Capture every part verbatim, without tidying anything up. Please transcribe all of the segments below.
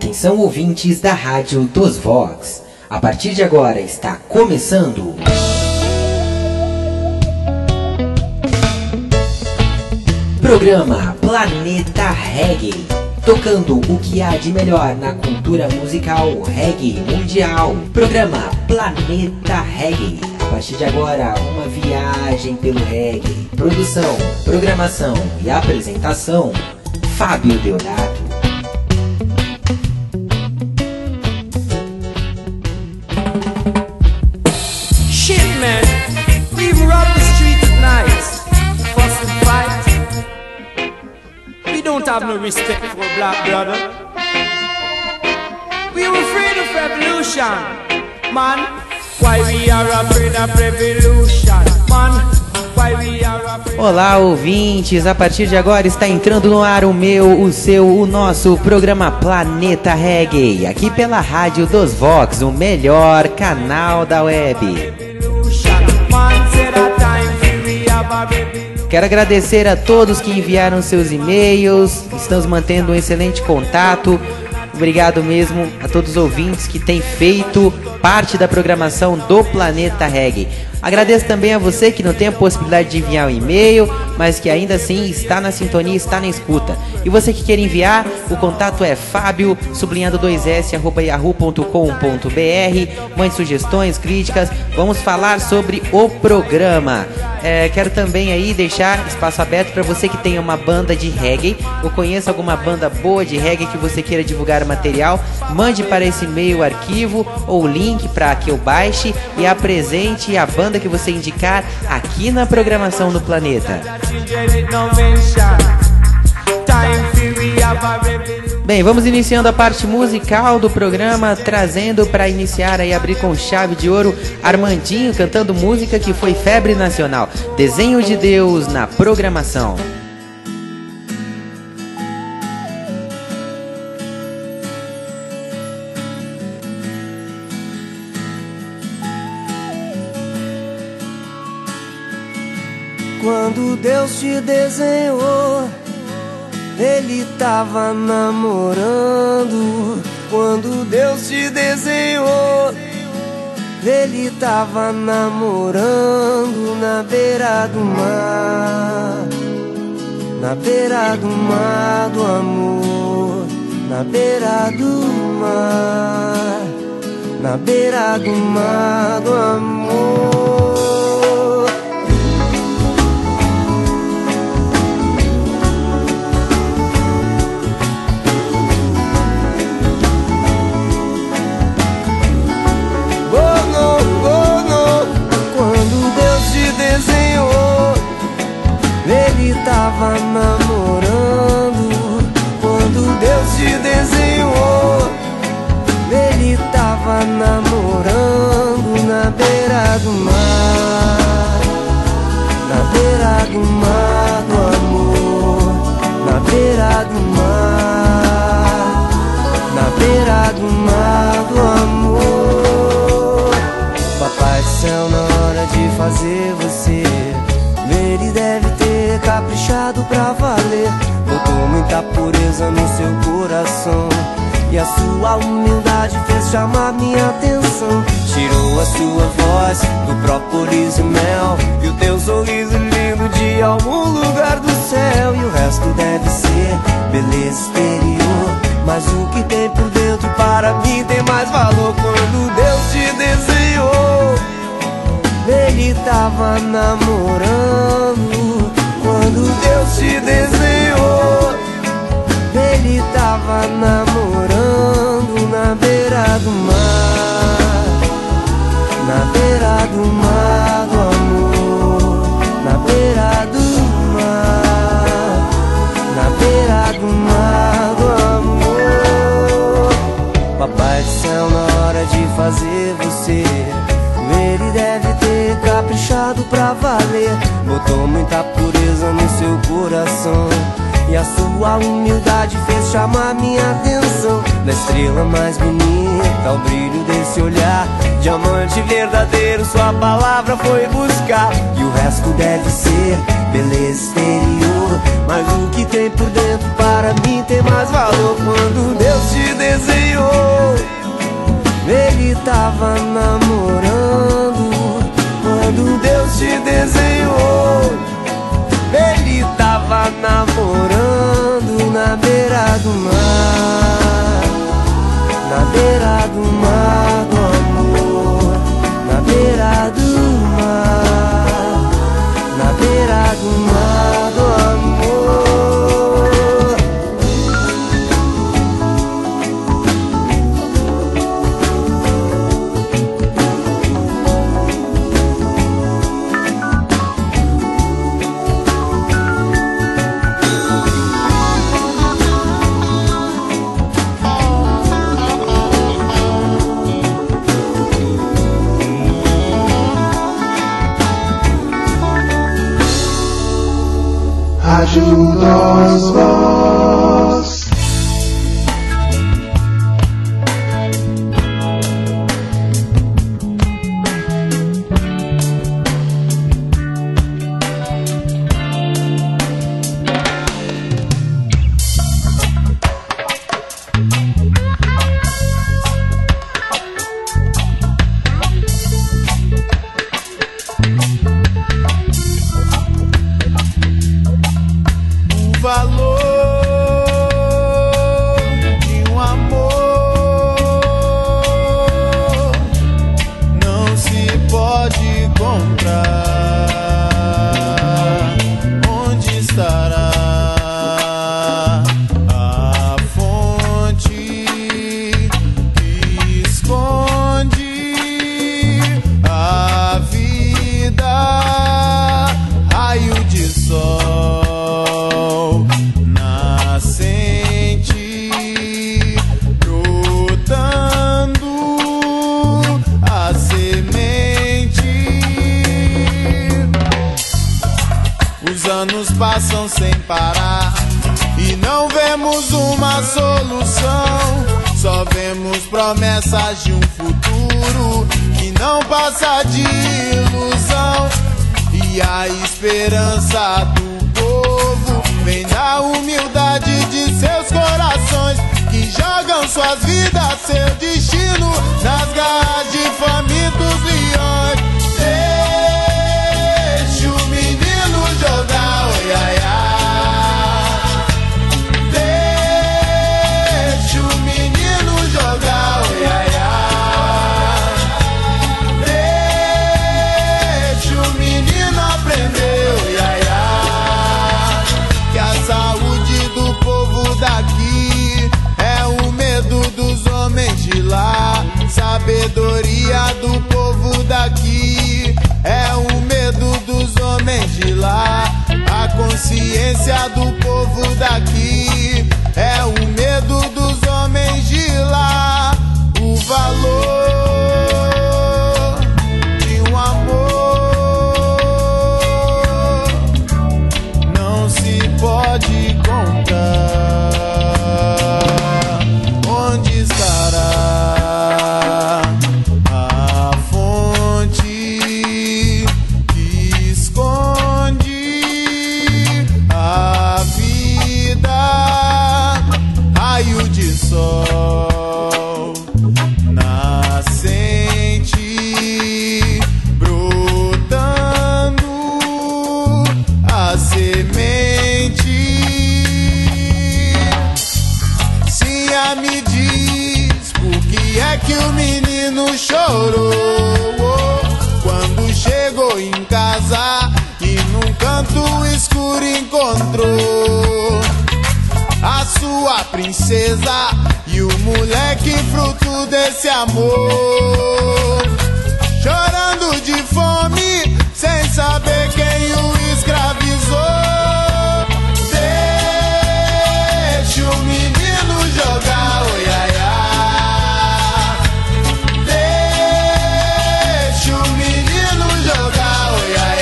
Atenção ouvintes da Rádio dos Vox. A partir de agora está começando Programa Planeta Reggae, tocando o que há de melhor na cultura musical reggae mundial. Programa Planeta Reggae. A partir de agora, uma viagem pelo reggae. Produção, programação e apresentação, Fábio Deodato. Shit, man, we rob the streets at night, fuss and fight. We don't have no respect for a black brother. We were afraid of revolution, man. Why we are afraid of revolution, man? Why we are afraid. Olá, ouvintes, a partir de agora está entrando no ar o meu, o seu, o nosso programa Planeta Reggae, aqui pela Rádio dos Vox, o melhor canal da web. Quero agradecer a todos que enviaram seus e-mails, estamos mantendo um excelente contato. Obrigado mesmo a todos os ouvintes que têm feito parte da programação do Planeta Reggae. Agradeço também a você que não tem a possibilidade de enviar um e-mail, mas que ainda assim está na sintonia, está na escuta. E você que quer enviar, o contato é fábio, sublinhado dois s, arroba yahoo ponto com ponto br. Mande sugestões, críticas, vamos falar sobre o programa. É, quero também aí deixar espaço aberto para você que tenha uma banda de reggae ou conheça alguma banda boa de reggae que você queira divulgar o material. Mande para esse e-mail o arquivo ou o link para que eu baixe e apresente a banda que você indicar aqui na programação do Planeta. Bem, vamos iniciando a parte musical do programa, trazendo para iniciar e abrir com chave de ouro Armandinho cantando música que foi febre nacional, Desenho de Deus na programação. Quando Deus te desenhou, Ele tava namorando. Quando Deus te desenhou, Ele tava namorando na beira do mar, na beira do mar do amor, na beira do mar, na beira do mar do amor. Ele tava namorando. Quando Deus te desenhou, Ele tava namorando na beira do mar, na beira do mar do amor, na beira do mar, na beira do mar do amor. Papai do céu, na hora de fazer você, Ele deve ter caprichado pra valer. Botou muita pureza no seu coração e a sua humildade fez chamar minha atenção. Tirou a sua voz do própolis e mel e o teu sorriso lindo de algum lugar do céu. E o resto deve ser beleza exterior, mas o que tem por dentro para mim tem mais valor. Quando Deus te desenhou, Ele tava namorando. Quando Deus te desenhou, Ele tava namorando na beira do mar, na beira do mar do amor, na beira do mar, na beira do mar do amor. Papai do céu, na hora de fazer você, Ele deve ter caprichado pra valer. Botou muita pureza no seu coração e a sua humildade fez chamar minha atenção. Na estrela mais bonita, o brilho desse olhar, diamante verdadeiro, sua palavra foi buscar. E o resto deve ser beleza exterior, mas o que tem por dentro para mim tem mais valor. Quando Deus te desenhou, Juntos vós. Passam sem parar e não vemos uma solução. Só vemos promessas de um futuro que não passa de ilusão. E a esperança do povo vem da humildade de seus corações, que jogam suas vidas, seu destino nas garras de famintos leões. Deixa o menino jogar, oi, ai, ai. Deixa o menino jogar, oi, ai, ai. Deixa o menino aprender, oi, ai, ai. Que a saúde do povo daqui é o medo dos homens de lá. Sabedoria do povo daqui é o medo dos homens de lá. A consciência do povo daqui é o medo dos homens de lá. O valor de um amor não se pode comprar. Onde estará a fonte que esconde a vida? Raio de sol nascente, brotando a semente. Sim, me diz por que é que o menino chorou quando chegou em casa e num canto escuro encontrou a sua princesa e o moleque fruto desse amor, chorando de fome sem saber quem o escravizou. Deixa o menino jogar, oi, ai, ai. Deixa o menino jogar, oi, ai,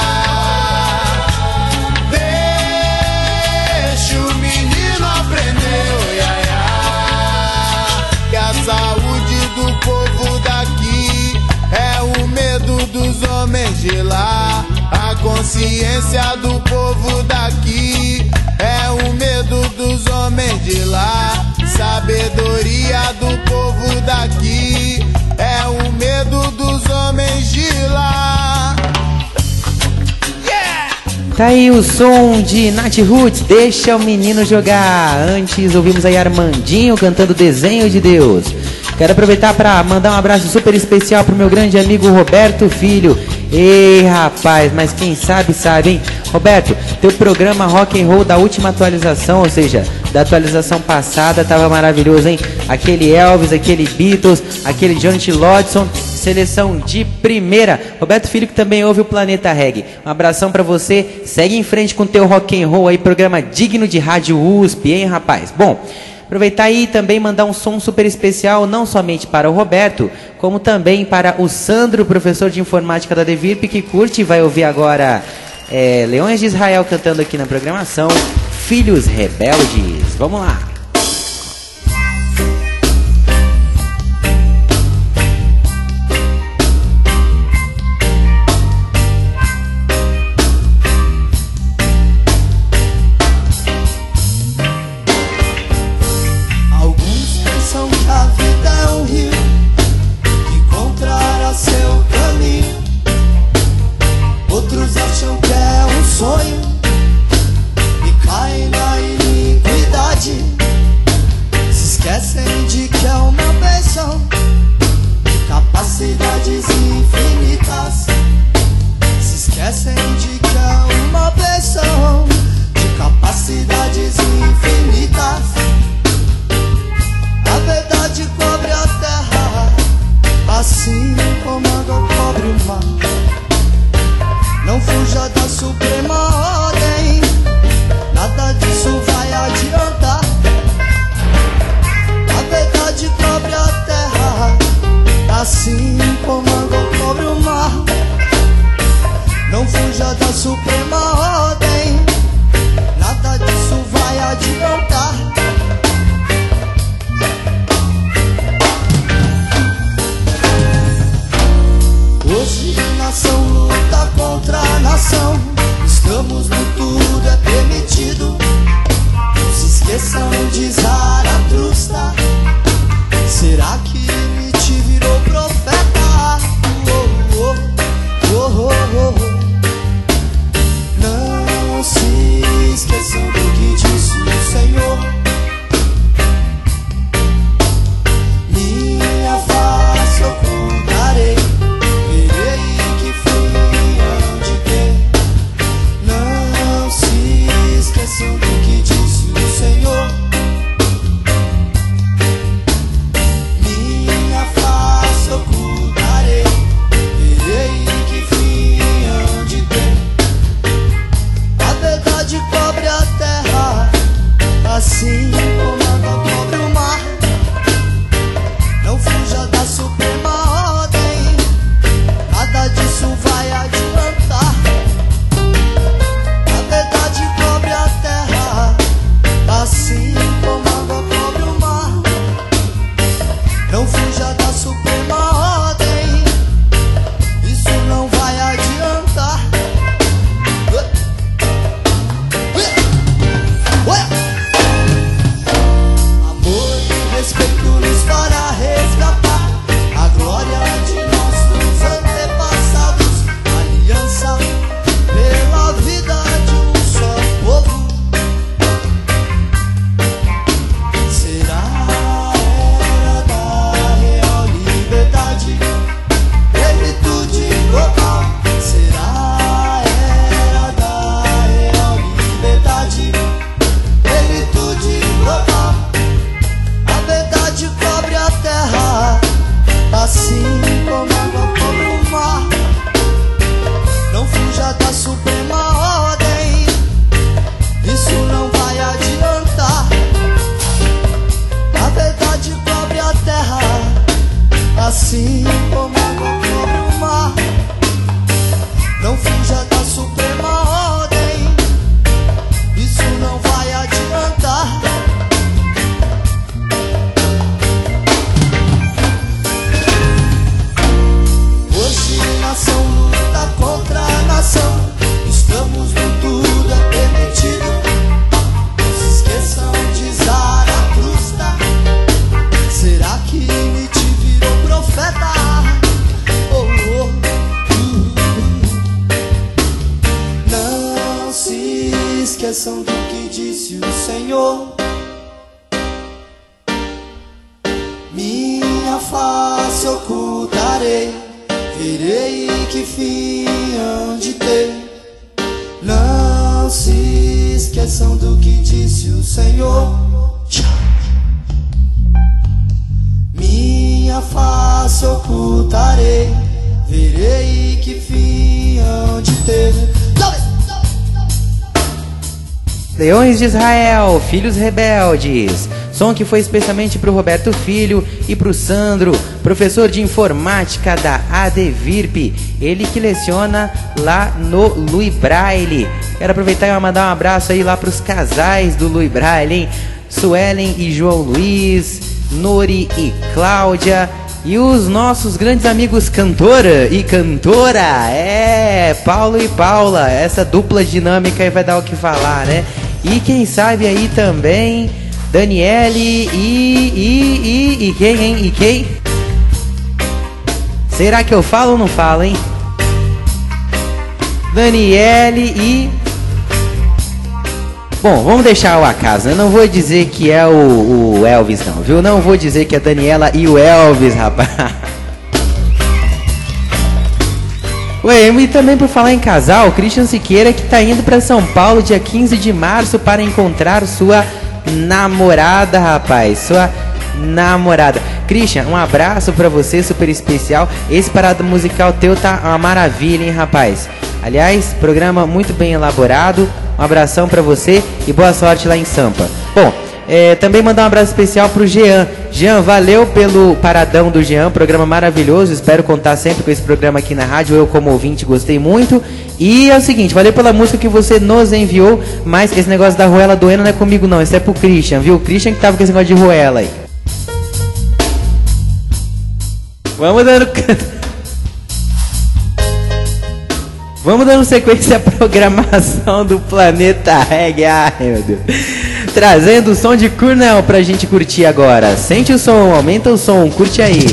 ai. Deixa o menino aprender, oi, ai, ai. Que a saúde do povo daqui é o medo dos homens de lá. A consciência do povo daqui é o medo dos homens de lá. Sabedoria do povo daqui é o medo dos homens de lá. Yeah! Tá aí o som de Nath Roots, Deixa o Menino Jogar. Antes ouvimos aí Armandinho cantando Desenho de Deus. Quero aproveitar para mandar um abraço super especial pro meu grande amigo Roberto Filho. Ei, rapaz, mas quem sabe, sabe, hein? Roberto, teu programa Rock and Roll da última atualização, ou seja, da atualização passada, tava maravilhoso, hein? Aquele Elvis, aquele Beatles, aquele Jonathan Lodson, seleção de primeira. Roberto Filho, que também ouve o Planeta Reggae. Um abração pra você, segue em frente com teu Rock and Roll aí, programa digno de Rádio U S P, hein, rapaz? Bom, aproveitar aí e também mandar um som super especial, não somente para o Roberto, como também para o Sandro, professor de informática da Devir, que curte e vai ouvir agora É, Leões de Israel cantando aqui na programação, Filhos Rebeldes. Vamos lá. esqueçam do que disse o Senhor. Minha face ocultarei, verei que fim hão de ter. Não se esqueçam do que disse o Senhor. Minha face ocultarei, verei que fim hão de ter. Leões de Israel, Filhos Rebeldes. Som que foi especialmente pro Roberto Filho e pro Sandro, professor de informática da Advirp, ele que leciona lá no Louis Braille. Quero aproveitar e mandar um abraço aí lá pros casais do Louis Braille, hein? Suelen e João Luiz, Nori e Cláudia, e os nossos grandes amigos cantora e cantora, é, Paulo e Paula, essa dupla dinâmica aí vai dar o que falar, né? E quem sabe aí também Daniele e, e, e, e quem, hein? E quem? Será que eu falo ou não falo, hein? Daniele e... Bom, vamos deixar o acaso, eu não vou dizer que é o, o Elvis não, viu? Não vou dizer que é a Daniela e o Elvis, rapaz. Ué, e também por falar em casal, o Christian Siqueira que tá indo pra São Paulo dia quinze de março para encontrar sua namorada, rapaz, sua namorada. Christian, um abraço pra você, super especial. Esse parado musical teu tá uma maravilha, hein, rapaz. Aliás, programa muito bem elaborado. Um abração pra você e boa sorte lá em Sampa. Bom, é, também mandar um abraço especial pro Jean. Jean, valeu pelo paradão do Jean, programa maravilhoso. Espero contar sempre com esse programa aqui na rádio. Eu, como ouvinte, gostei muito. E é o seguinte, valeu pela música que você nos enviou. Mas esse negócio da Ruela doendo não é comigo não, esse é pro Christian, viu? O Christian que tava com esse negócio de Ruela aí. Vamos dando... Vamos dando sequência à programação do Planeta Reggae. Ai, meu Deus. Trazendo o som de Cornell pra gente curtir agora. Sente o som, aumenta o som, curte aí.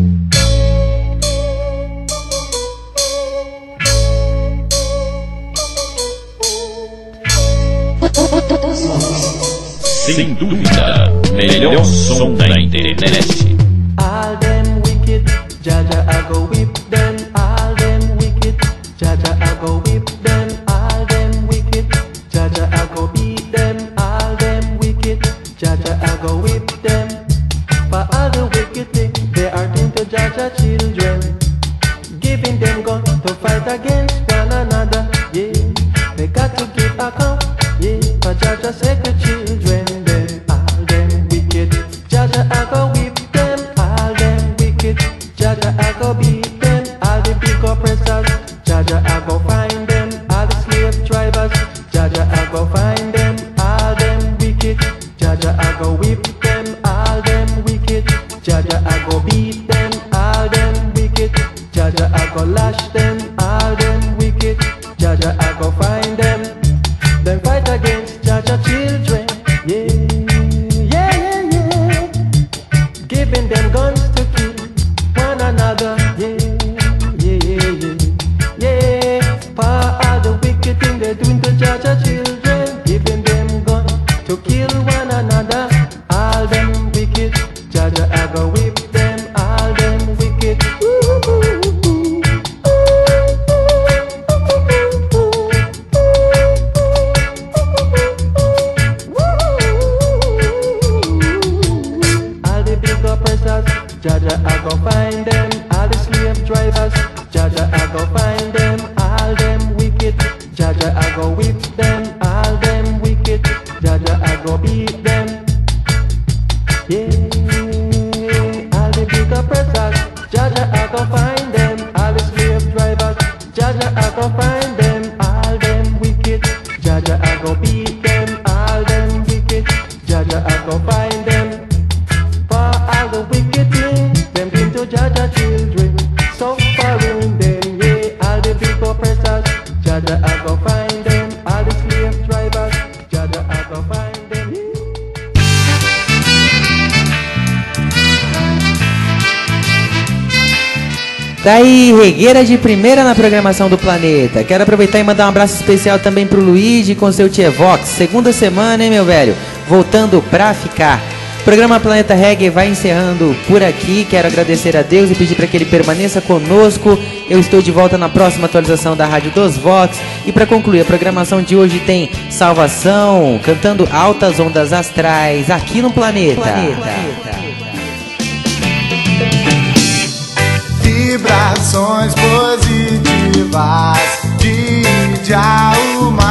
Sem dúvida, melhor som da internet. All them wicked, Jaja I go whip them. All them wicked, Jaja I go whip them. All them wicked, Jaja I go beat them. All them wicked, Jaja I go whip them. For all the wicked things they are doing to Jaja children, giving them gun to fight against one another. Yeah, they got to give account. Yeah, for Jaja sacred children. Then all them wicked, Jaja I go whip them. All them wicked, Jaja I go beat them. All the big oppressors, Jaja I go find them. All the slave drivers, Jaja I go find them. All them wicked, Jaja I go whip them. All them wicked, Jaja I go beat them. All them wicked, Jaja I go lash them. All them wicked, Jaja I go find them. Then fight against Jaja children. Yeah, yeah, yeah, yeah. Giving them guns to kill one another. Yeah, yeah, yeah, yeah, yeah. For all the wicked things they're doing to Jaja children, giving them guns to kill one another. All them wicked, Jaja I go whip them. All them wicked. All the big oppressors, Jaja I go find them. All the slave drivers, Jaja I go find them. All them wicked, Jaja I go whip them. All them wicked, Jaja I go beat them. Yeah, all the big oppressors, Jaja I go find them. All the slave drivers, Jaja I go find them. All them wicked, Jaja I go beat them. All them wicked, Jaja I go find them. For all the wicked things them doing to Jaja children, suffering them. Yeah, all the big oppressors, Jaja I go find them. All the slave drivers, Jaja I go find them. Tá aí, regueira de primeira na programação do Planeta. Quero aproveitar e mandar um abraço especial também pro Luigi com seu Tievox. Segunda semana, hein, meu velho? Voltando pra ficar. O programa Planeta Reggae vai encerrando por aqui. Quero agradecer a Deus e pedir para que Ele permaneça conosco. Eu estou de volta na próxima atualização da Rádio dos Vox. E para concluir, a programação de hoje tem Salvação, cantando Altas Ondas Astrais, aqui no Planeta. Planeta. Vibrações positivas de Djalma.